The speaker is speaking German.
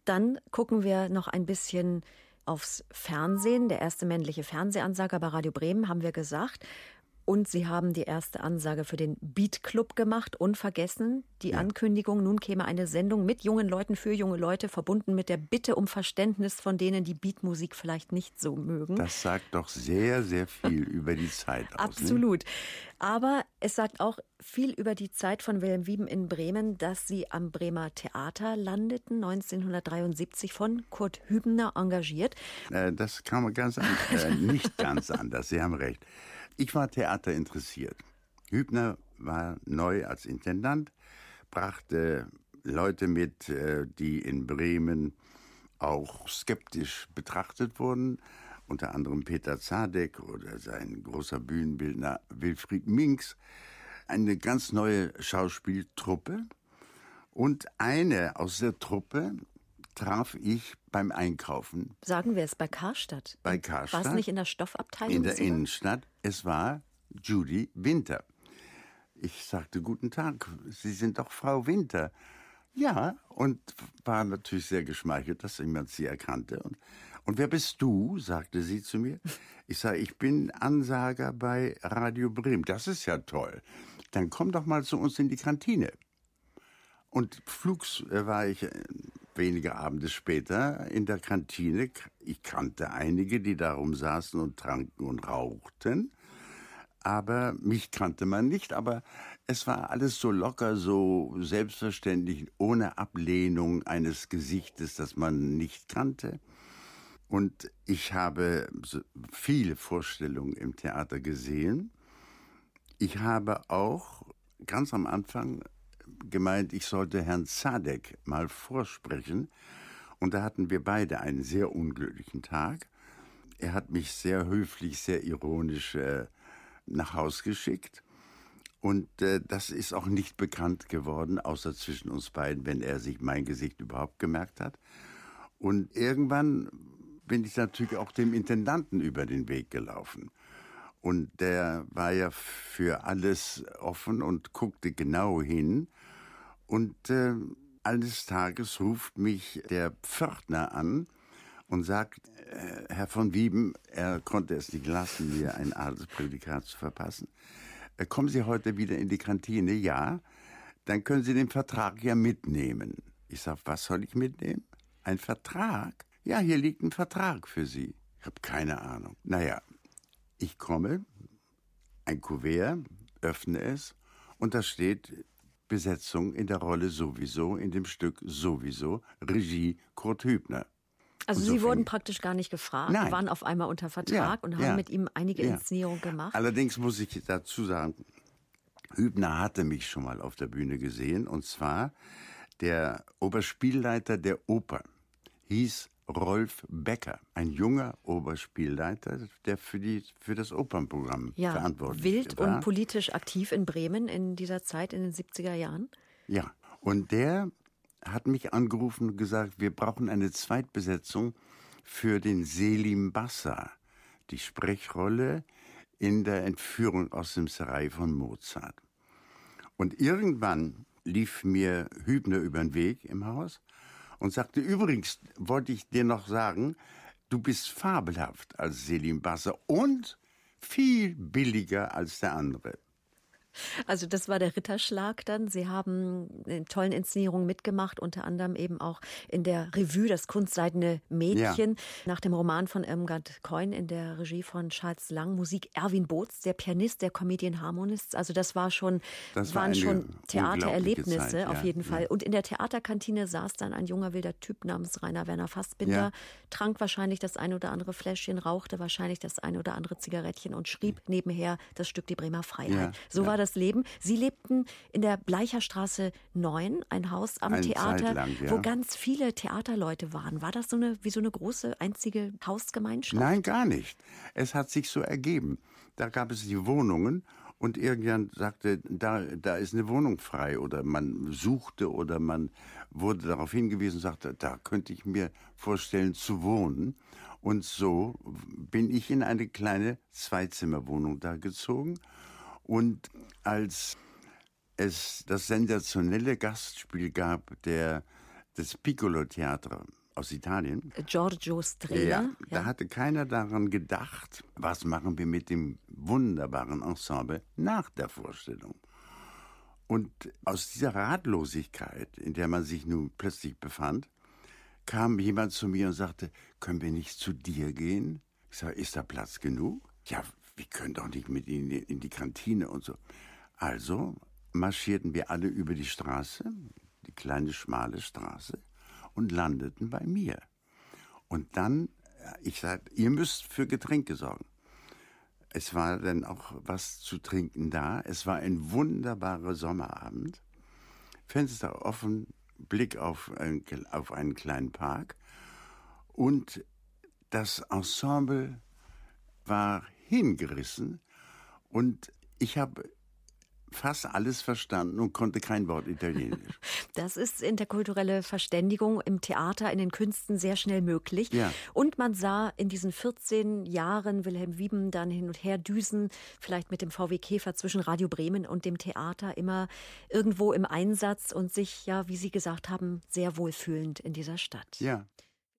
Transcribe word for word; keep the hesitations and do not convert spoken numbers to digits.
Dann gucken wir noch ein bisschen aufs Fernsehen. Der erste männliche Fernsehansager bei Radio Bremen, haben wir gesagt. Und Sie haben die erste Ansage für den Beat Club gemacht, unvergessen. Die ja. Ankündigung, nun käme eine Sendung mit jungen Leuten für junge Leute, verbunden mit der Bitte um Verständnis von denen, die Beatmusik vielleicht nicht so mögen. Das sagt doch sehr, sehr viel über die Zeit aus. Absolut. Ne? Aber es sagt auch viel über die Zeit von Wilhelm Wieben in Bremen, dass Sie am Bremer Theater landeten, neunzehnhundertdreiundsiebzig, von Kurt Hübner engagiert. Äh, das kam ganz anders, äh, nicht ganz anders, Sie haben recht. Ich war Theater interessiert. Hübner war neu als Intendant, brachte Leute mit, die in Bremen auch skeptisch betrachtet wurden, unter anderem Peter Zadek oder sein großer Bühnenbildner Wilfried Minks, eine ganz neue Schauspieltruppe. Und eine aus der Truppe traf ich beim Einkaufen. Sagen wir es, bei Karstadt. Bei Karstadt. War es nicht in der Stoffabteilung? In der Innenstadt. Es war Judy Winter. Ich sagte, guten Tag, Sie sind doch Frau Winter. Ja, und war natürlich sehr geschmeichelt, dass jemand sie erkannte. Und, und wer bist du, sagte sie zu mir. Ich sage, ich bin Ansager bei Radio Bremen. Das ist ja toll. Dann komm doch mal zu uns in die Kantine. Und flugs war ich wenige Abende später in der Kantine. Ich kannte einige, die darum saßen und tranken und rauchten. Aber mich kannte man nicht. Aber es war alles so locker, so selbstverständlich, ohne Ablehnung eines Gesichtes, das man nicht kannte. Und ich habe viele Vorstellungen im Theater gesehen. Ich habe auch ganz am Anfang gemeint, ich sollte Herrn Zadek mal vorsprechen. Und da hatten wir beide einen sehr unglücklichen Tag. Er hat mich sehr höflich, sehr ironisch äh, nach Haus geschickt. Und äh, das ist auch nicht bekannt geworden, außer zwischen uns beiden, wenn er sich mein Gesicht überhaupt gemerkt hat. Und irgendwann bin ich natürlich auch dem Intendanten über den Weg gelaufen. Und der war ja für alles offen und guckte genau hin. Und äh, eines Tages ruft mich der Pförtner an und sagt, äh, Herr von Wieben, er konnte es nicht lassen, mir ein Adelsprädikat zu verpassen. Äh, kommen Sie heute wieder in die Kantine? Ja, dann können Sie den Vertrag ja mitnehmen. Ich sag, was soll ich mitnehmen? Ein Vertrag? Ja, hier liegt ein Vertrag für Sie. Ich habe keine Ahnung. Naja, ich komme, ein Kuvert, öffne es und da steht Besetzung in der Rolle sowieso, in dem Stück sowieso, Regie Kurt Hübner. Also so Sie wurden praktisch gar nicht gefragt, Nein. waren auf einmal unter Vertrag ja, und haben ja, mit ihm einige ja. Inszenierungen gemacht. Allerdings muss ich dazu sagen, Hübner hatte mich schon mal auf der Bühne gesehen, und zwar der Oberspielleiter der Oper hieß Rolf Becker, ein junger Oberspielleiter, der für, die, für das Opernprogramm ja, verantwortlich wild war. Und politisch aktiv in Bremen in dieser Zeit, in den siebziger Jahren. Ja, und der hat mich angerufen und gesagt, wir brauchen eine Zweitbesetzung für den Selim Bassa, die Sprechrolle in der Entführung aus dem Serail von Mozart. Und irgendwann lief mir Hübner über den Weg im Haus und sagte, übrigens wollte ich dir noch sagen, du bist fabelhaft als Selim Bassa und viel billiger als der andere. Also das war der Ritterschlag dann. Sie haben in tollen Inszenierungen mitgemacht, unter anderem eben auch in der Revue Das kunstseidene Mädchen, ja. nach dem Roman von Irmgard Keun in der Regie von Charles Lang, Musik Erwin Boots, der Pianist, der Comedian Harmonist. Also das war schon, das waren war schon Theatererlebnisse Zeit, ja, auf jeden Fall. Ja. Und in der Theaterkantine saß dann ein junger wilder Typ namens Rainer Werner Fassbinder, ja. trank wahrscheinlich das ein oder andere Fläschchen, rauchte wahrscheinlich das ein oder andere Zigarettchen und schrieb mhm. nebenher das Stück Die Bremer Freiheit. Ja, so ja. war das Leben. Sie lebten in der Bleicherstraße neun, ein Haus am Eine Theater, Zeit lang, ja. wo ganz viele Theaterleute waren. War das so eine, wie so eine große, einzige Hausgemeinschaft? Nein, gar nicht. Es hat sich so ergeben. Da gab es die Wohnungen und irgendjemand sagte, da, da ist eine Wohnung frei, oder man suchte oder man wurde darauf hingewiesen und sagte, da könnte ich mir vorstellen zu wohnen. Und so bin ich in eine kleine Zweizimmerwohnung da gezogen. Und als es das sensationelle Gastspiel gab der das Piccolo Theater aus Italien. Giorgio Strehler. Ja, ja. Da hatte keiner daran gedacht, was machen wir mit dem wunderbaren Ensemble nach der Vorstellung. Und aus dieser Ratlosigkeit, in der man sich nun plötzlich befand, kam jemand zu mir und sagte, können wir nicht zu dir gehen? Ich sage, ist da Platz genug? Ja, wir können doch nicht mit Ihnen in die Kantine und so. Also marschierten wir alle über die Straße, die kleine, schmale Straße, und landeten bei mir. Und dann, ich sagte, ihr müsst für Getränke sorgen. Es war dann auch was zu trinken da. Es war ein wunderbarer Sommerabend. Fenster offen, Blick auf, ein, auf einen kleinen Park. Und das Ensemble war hingerissen. Und ich habe fast alles verstanden und konnte kein Wort Italienisch. Das ist interkulturelle Verständigung im Theater, in den Künsten sehr schnell möglich. Ja. Und man sah in diesen vierzehn Jahren Wilhelm Wieben dann hin und her düsen, vielleicht mit dem V W Käfer zwischen Radio Bremen und dem Theater, immer irgendwo im Einsatz und sich, ja, wie Sie gesagt haben, sehr wohlfühlend in dieser Stadt. Ja.